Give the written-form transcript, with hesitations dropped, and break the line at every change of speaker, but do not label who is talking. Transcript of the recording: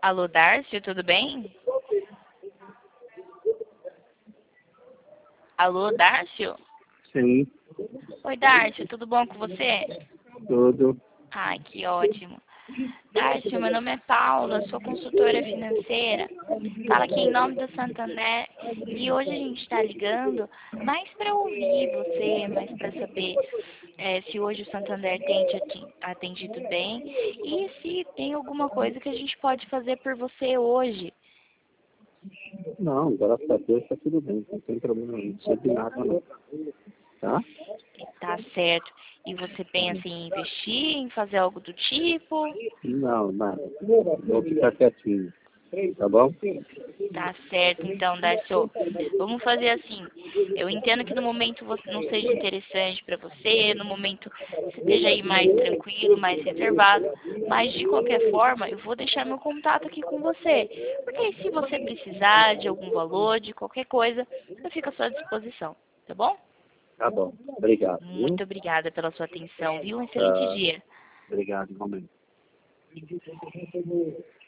Alô, Darcio, tudo bem? Alô, Darcio?
Sim,
Oi, Darcio, tudo bom com você?
tudo.
Ai, que ótimo. Darcio, meu nome é Paula, sou consultora financeira. Fala aqui em nome do Santander e hoje a gente está ligando mais para ouvir você, mais para saber se hoje o Santander tem te atendido bem e se tem alguma coisa que a gente pode fazer por você hoje.
Não, graças a Deus está tudo bem, não tem problema, não precisa de nada não. Tá?
Tá certo. E você pensa em investir, em fazer algo do tipo?
Não, nada. Vou ficar quietinho. Tá bom?
Tá certo, então, Darcio. Vamos fazer assim. Eu entendo que no momento não seja interessante para você, no momento você esteja aí mais tranquilo, mais reservado, mas de qualquer forma, eu vou deixar meu contato aqui com você. Porque aí, se você precisar de algum valor, de qualquer coisa, eu fico à sua disposição, tá bom?
Tá bom. Obrigado, viu?
Muito obrigada pela sua atenção, viu? Um excelente
Tá.
dia.
Obrigado, igualmente.